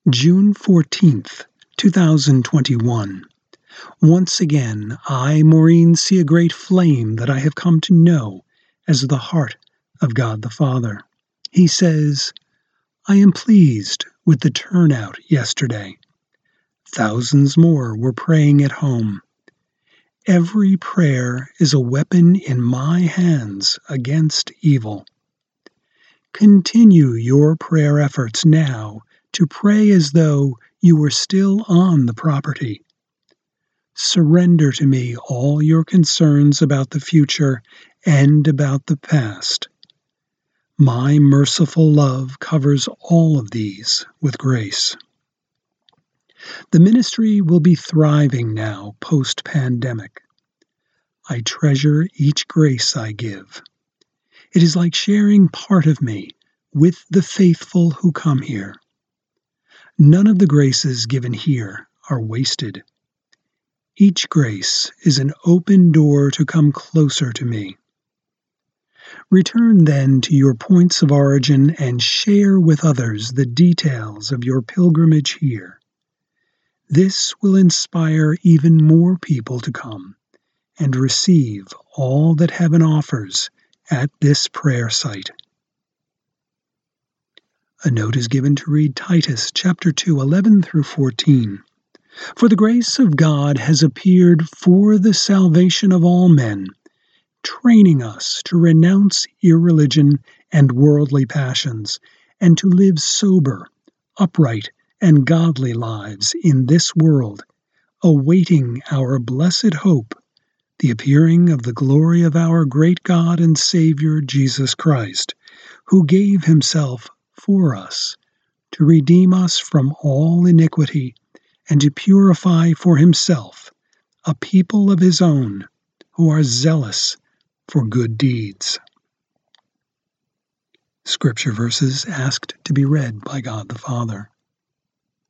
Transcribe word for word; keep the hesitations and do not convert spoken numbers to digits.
June fourteenth, two thousand twenty-one. Once again, I, Maureen, see a great flame that I have come to know as the heart of God the Father. He says, I am pleased with the turnout yesterday. Thousands more were praying at home. Every prayer is a weapon in my hands against evil. Continue your prayer efforts now to pray as though you were still on the property. Surrender to me all your concerns about the future and about the past. My merciful love covers all of these with grace. The ministry will be thriving now post-pandemic. I treasure each grace I give. It is like sharing part of me with the faithful who come here. None of the graces given here are wasted. Each grace is an open door to come closer to me. Return then to your points of origin and share with others the details of your pilgrimage here. This will inspire even more people to come and receive all that heaven offers at this prayer site. A note is given to read Titus chapter two, eleven through fourteen. For the grace of God has appeared for the salvation of all men, training us to renounce irreligion and worldly passions, and to live sober, upright, and godly lives in this world, awaiting our blessed hope, the appearing of the glory of our great God and Savior Jesus Christ, who gave himself for us, to redeem us from all iniquity, and to purify for himself a people of his own, who are zealous for good deeds. Scripture verses asked to be read by God the Father.